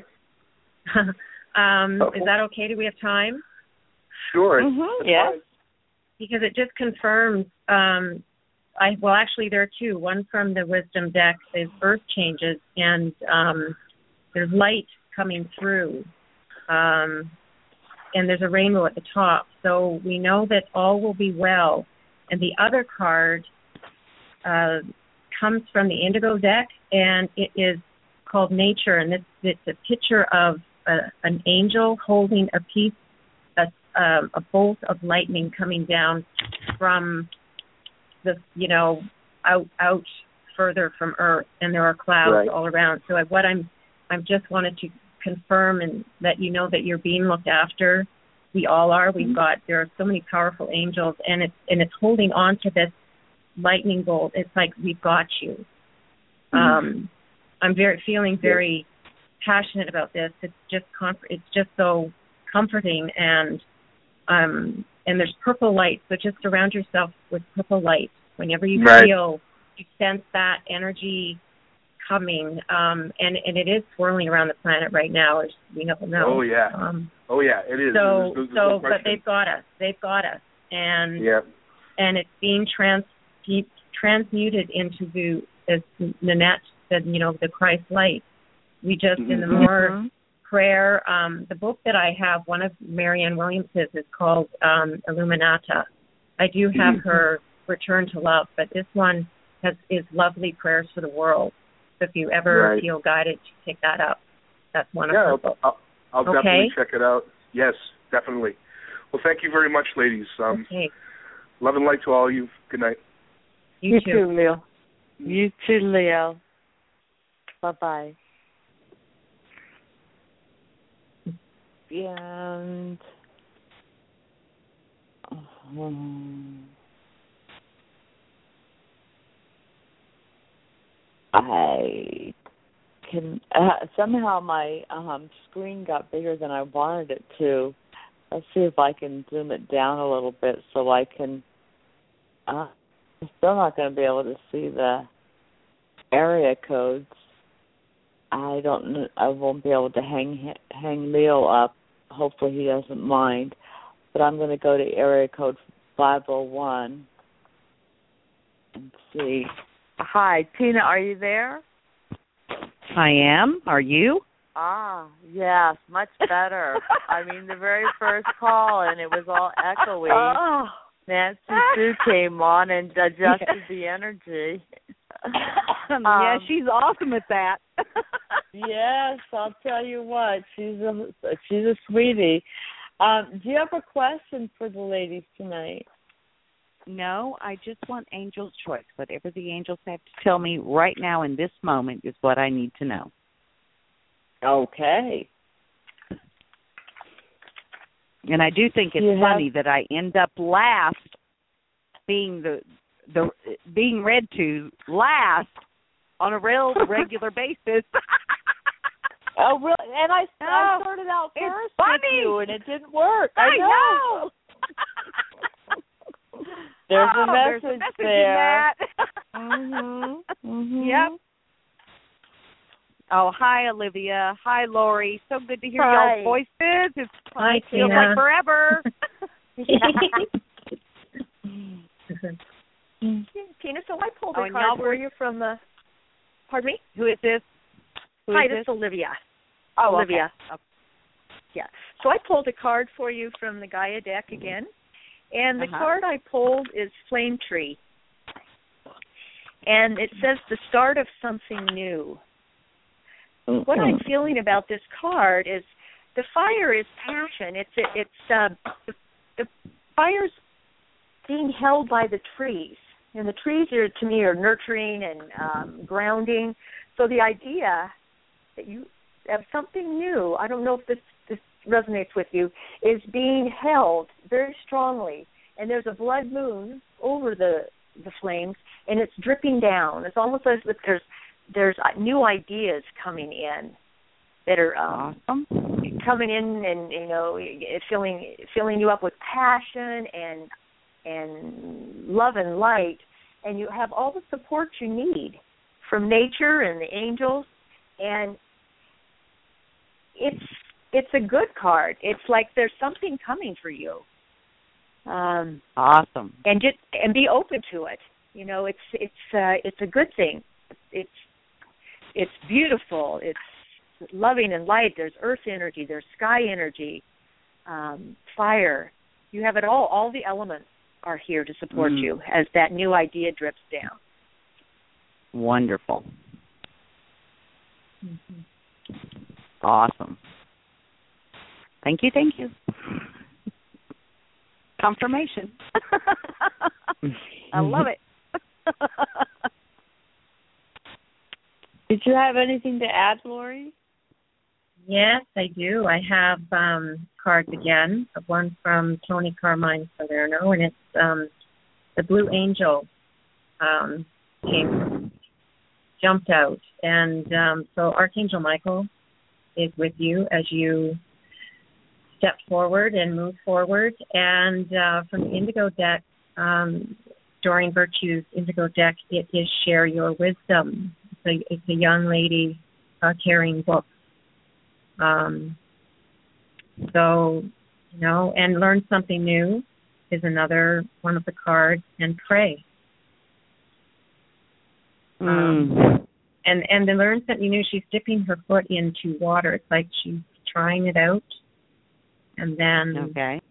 Is that okay? Do we have time? Sure. Yes. Because it just confirms, actually there are two. One from the Wisdom deck is Earth changes, and there's light coming through, and there's a rainbow at the top. So we know that all will be well. And the other card comes from the Indigo deck, and it is called Nature, and it's a picture of an angel holding a piece, a bolt of lightning coming down from the, out further from Earth, and there are clouds all around. So what I'm just wanted to confirm and that that you're being looked after. We all are. There are so many powerful angels, and it's holding on to this lightning bolt. It's like we've got you. I'm feeling very passionate about this. It's just so comforting, and there's purple light. So just surround yourself with purple light whenever you feel you sense that energy coming. And it is swirling around the planet right now, as we know. Oh yeah. It is. But they've got us. And it's being transmuted into as Nanette said, the Christ light. We just in the more prayer. The book that I have, one of Marianne Williams's, is called Illuminata. I do have her Return to Love, but this one is Lovely Prayers for the World. So if you ever feel guided to pick that up, that's one of her books. I'll definitely check it out. Yes, definitely. Well, thank you very much, ladies. Love and light to all of you. Good night. You too, Leo. You too, Leo. Bye-bye. and I can somehow my screen got bigger than I wanted it to. Let's see if I can zoom it down a little bit so I can. I'm still not going to be able to see the area codes. I won't be able to hang Leo up. Hopefully he doesn't mind. But I'm going to go to area code 501 and see. Hi, Tina, are you there? I am. Are you? Ah, yes, much better. I mean, the very first call, and it was all echoey. Oh. Nancy Sue came on and adjusted the energy. Yeah, she's awesome at that. Yes, I'll tell you what, she's a sweetie. Do you have a question for the ladies tonight? No, I just want Angel's choice. Whatever the angels have to tell me right now in this moment is what I need to know. Okay. And I do think it's funny that I end up last, being the being read to last on a real regular basis. Oh, really? And I started out first with you, and it didn't work. I know. There's a message there. Yep. Oh, hi, Olivia. Hi, Lori. So good to hear y'all's voices. It's hi, feels like forever. Tina, so I pulled a card for you from the... Pardon me? Who is this? Hi, this is Olivia. Oh, Olivia. Okay. Yeah. So I pulled a card for you from the Gaia deck again. And the card I pulled is Flame Tree. And it says the start of something new. What I'm feeling about this card is the fire is passion. The fire's being held by the trees. And the trees are, to me, are nurturing and grounding. So the idea that you have something new, I don't know if this resonates with you, is being held very strongly. And there's a blood moon over the flames, and it's dripping down. It's almost as if there's new ideas coming in that are awesome. Coming in, and filling you up with passion and love and light, and you have all the support you need from nature and the angels, and it's a good card. It's like there's something coming for you. Awesome. And be open to it. It's a good thing. It's beautiful. It's loving and light. There's earth energy. There's sky energy, fire. You have it all. All the elements are here to support you as that new idea drips down. Wonderful. Awesome. Thank you. Confirmation. I love it. Did you have anything to add, Lori? Yes, I do. I have cards again. One from Tony Carmine Salerno, and it's the Blue Angel jumped out. And so Archangel Michael is with you as you step forward and move forward. And from the Indigo deck, Doreen Virtue's Indigo deck, it is Share Your Wisdom. It's a young lady carrying books. And learn something new is another one of the cards, and pray. And to learn something new, she's dipping her foot into water. It's like she's trying it out. And then,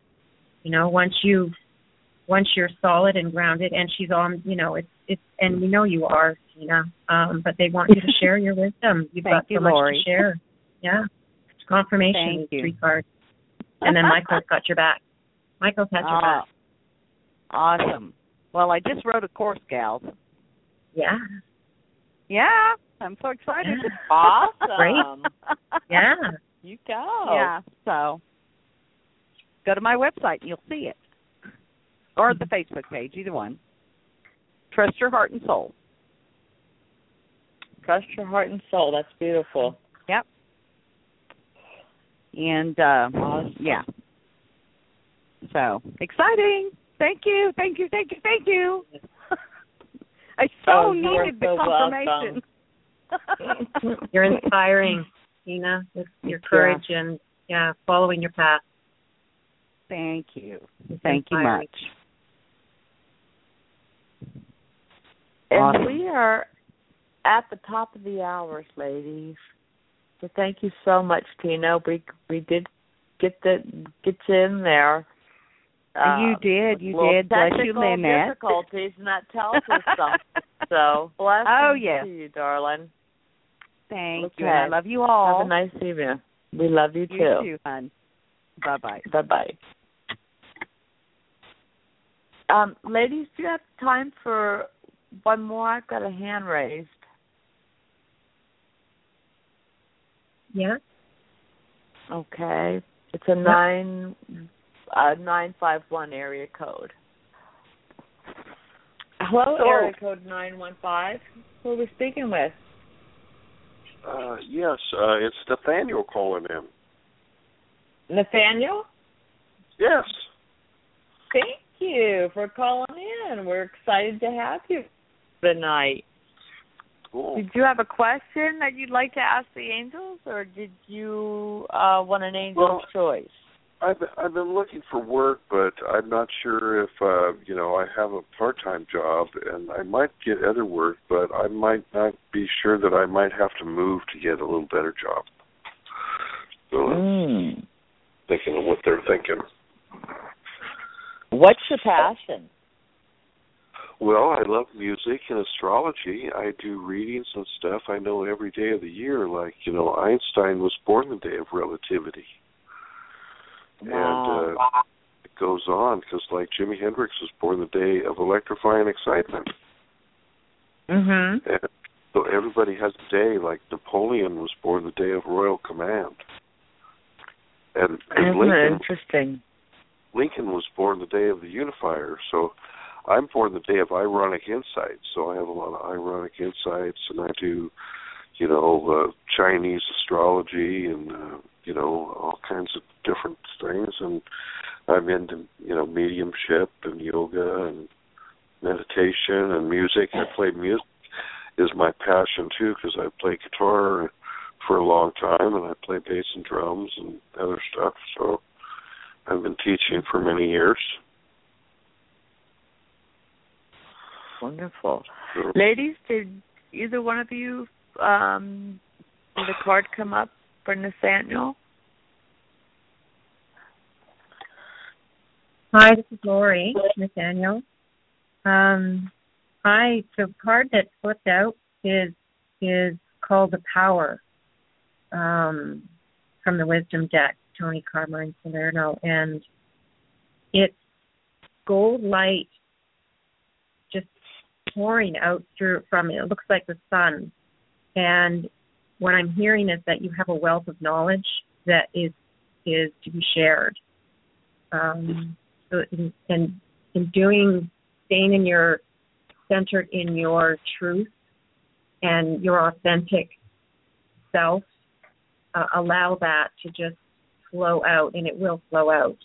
once you're solid and grounded, and she's on, it's and we know you are, Tina, but they want you to share your wisdom. You've got so much to share. Yeah. It's confirmation. Thank 3 cards. And then Michael's got your back. Michael's had your back. Awesome. Well, I just wrote a course, gals. Yeah. Yeah. I'm so excited. Yeah. Awesome. Great. Yeah. You go. Yeah. So go to my website and you'll see it, or the Facebook page, either one. Trust Your Heart and Soul. Trust Your Heart and Soul. That's beautiful. Yep. And awesome. yeah. So exciting! Thank you. I so needed the confirmation. You're inspiring, Tina, with your courage and following your path. Thank you. Thank you much. And awesome. We are at the top of the hours, ladies. So thank you so much, Tina. We did get you in there. You did. Bless you, Lynette. Difficulties, and that tells us something. So blessings to you, darling. Thank you. And I love you all. Have a nice evening. We love you too. You too, hon. Bye-bye. Bye-bye. Ladies, do you have time for one more? I've got a hand raised. Yeah. Okay. It's a 951 area code. Hello, area code 915. Who are we speaking with? Yes, it's Nathaniel calling in. Nathaniel? Yes. Thank you for calling in. We're excited to have you tonight. Cool. Did you have a question that you'd like to ask the angels, or did you want an angel's choice? I've been looking for work, but I'm not sure if I have a part-time job, and I might get other work, but I might not be sure that I might have to move to get a little better job. So thinking of what they're thinking. What's your passion? Well, I love music and astrology. I do readings and stuff. I know every day of the year, like, Einstein was born the day of relativity. Wow. And it goes on, because like Jimi Hendrix was born the day of electrifying excitement. Mm-hmm. And so everybody has a day, like Napoleon was born the day of royal command. And Lincoln was born the day of the unifier. So I'm born the day of ironic insight. So I have a lot of ironic insights, and I do, Chinese astrology and, all kinds of different things. And I'm into, mediumship and yoga and meditation and music. I play music is my passion, too, because I play guitar for a long time, and I play bass and drums and other stuff. So I've been teaching for many years. Wonderful. Ladies, did either one of you, did a card come up for Nathaniel? Hi, this is Lori, Nathaniel. The card that flipped out is called The Power, from the Wisdom deck, Tony Carmine Salerno, and it's gold light just pouring out from it. It looks like the sun. And what I'm hearing is that you have a wealth of knowledge that is to be shared. So in staying centered in your truth and your authentic self, allow that to just flow out, and it will flow out.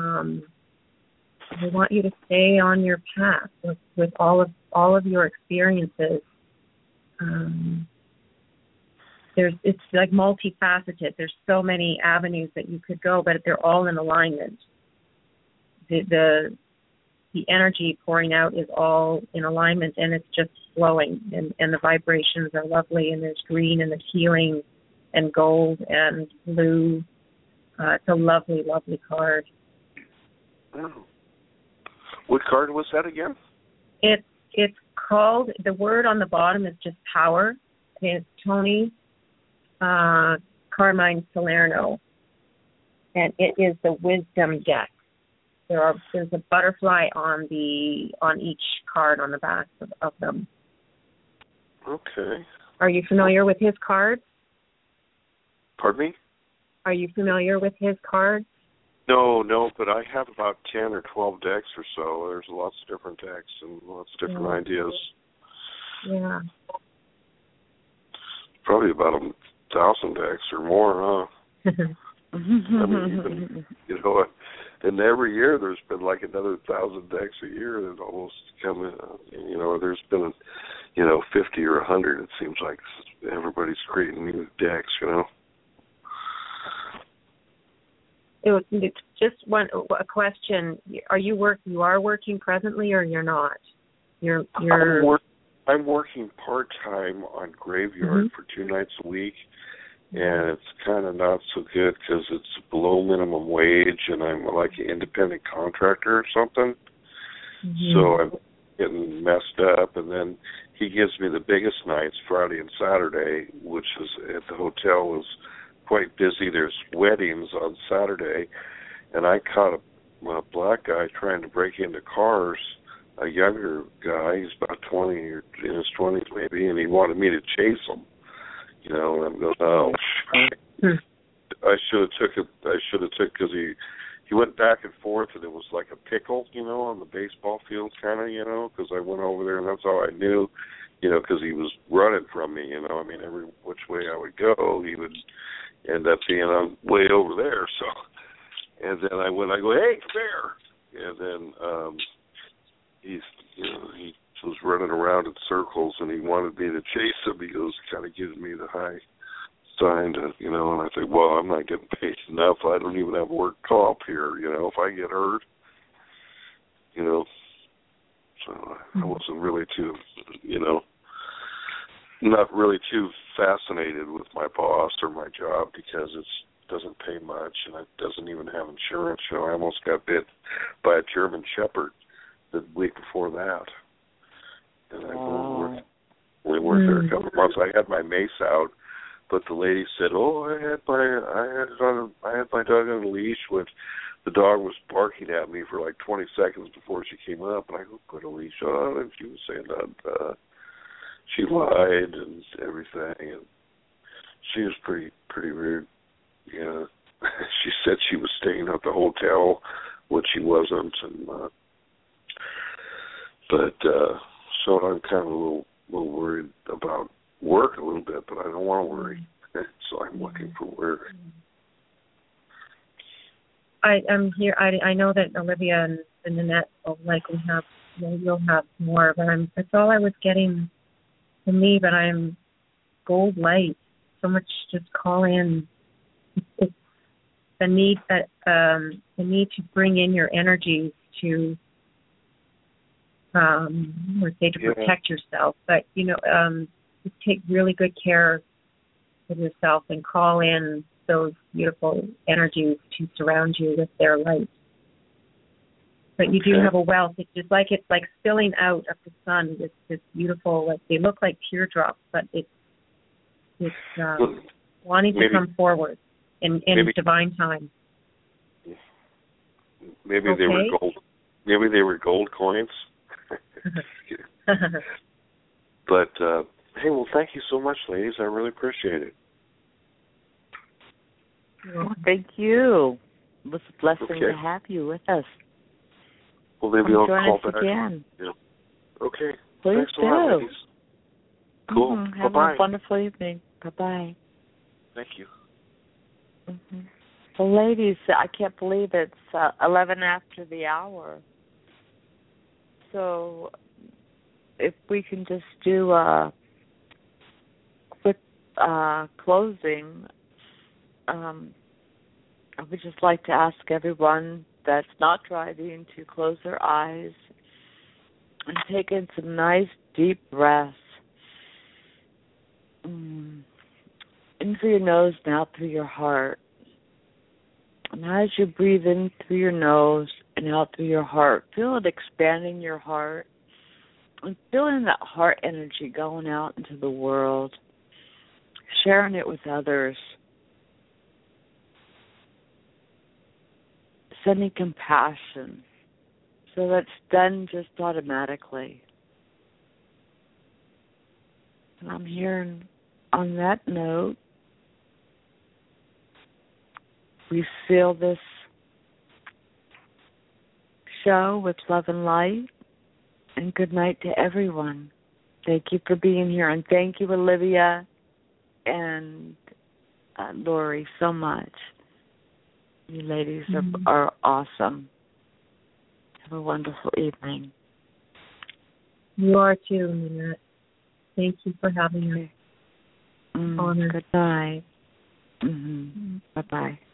I want you to stay on your path with all of your experiences. It's like multifaceted. There's so many avenues that you could go, but they're all in alignment. The energy pouring out is all in alignment, and it's just flowing, and the vibrations are lovely, and there's green, and there's healing, and gold, and blue. It's a lovely, lovely card. Oh. What card was that again? It's called, the word on the bottom is just power. It's Tony Carmine Salerno, and it is the Wisdom deck. There's a butterfly on each card on the back of them. Okay. Are you familiar with his cards? Pardon me? Are you familiar with his cards? No, but I have about 10 or 12 decks or so. There's lots of different decks and lots of different ideas. Yeah. Probably about 1,000 decks or more, huh? I mean, even, and every year there's been like another 1,000 decks a year that almost come in. There's been, 50 or 100. It seems like everybody's creating new decks, It's just a question. You are working presently, or you're not? I'm working part-time on Graveyard for 2 nights a week, and it's kind of not so good because it's below minimum wage, and I'm like an independent contractor or something. So I'm getting messed up, and then he gives me the biggest nights, Friday and Saturday, which is at the hotel is quite busy. There's weddings on Saturday, and I caught a black guy trying to break into cars, a younger guy, he's about 20 or in his 20s maybe, and he wanted me to chase him. And I'm going, oh, I should have took because he went back and forth, and it was like a pickle, on the baseball field kind of, because I went over there, and that's all I knew, because he was running from me, I mean, every which way I would go, he would end up being on way over there. So, and then I go, hey, come here, and then he was running around in circles, and he wanted me to chase him. He goes, kind of gives me the high sign to, and I think, well, I'm not getting paid enough. I don't even have work comp here, if I get hurt, So I wasn't really too, not really too fascinated with my boss or my job because it doesn't pay much and it doesn't even have insurance. I almost got bit by a German Shepherd the week before that. And I only worked there a couple of months. I had my mace out, but the lady said, "Oh, I had my dog on a leash when the dog was barking at me for like 20 seconds before she came up." And I go, "Put a leash on," and she was saying that she lied and everything, and she was pretty weird. Yeah, she said she was staying at the hotel, which she wasn't, and so I'm kind of a little worried about work a little bit, but I don't want to worry, so I'm looking for work. I'm here. I know that Olivia and Nanette will likely have, you'll have more, but that's all I was getting from me. But I'm gold light. So much just call in. It's the need to bring in your energies to, protect yourself. But just take really good care of yourself and call in those beautiful energies to surround you with their light. But you do have a wealth. It's like spilling out of the sun. It's beautiful. Like they look like teardrops, but it's wanting to come forward in divine time. Maybe they were gold. Maybe they were gold coins. But hey, well, thank you so much, ladies. I really appreciate it. Well, thank you. It was a blessing to have you with us. Well, maybe I'll call back again. Yeah. Okay. Please Thanks do. a lot, ladies. Cool. Mm-hmm. Have Bye-bye. a wonderful evening. Bye-bye. Thank you. Mm-hmm. Well, ladies, I can't believe it's 11 after the hour. So if we can just do a quick closing, I would just like to ask everyone that's not driving to close their eyes and take in some nice deep breaths. In through your nose and out through your heart. And as you breathe in through your nose and out through your heart, feel it expanding your heart and feeling that heart energy going out into the world, sharing it with others, sending compassion so that's done just automatically. And I'm hearing on that note, we seal this show with love and light. And good night to everyone. Thank you for being here. And thank you, Olivia and Lori, so much. You ladies are awesome. Have a wonderful evening. You are too, Nanette. Thank you for having us. Good night. Bye-bye.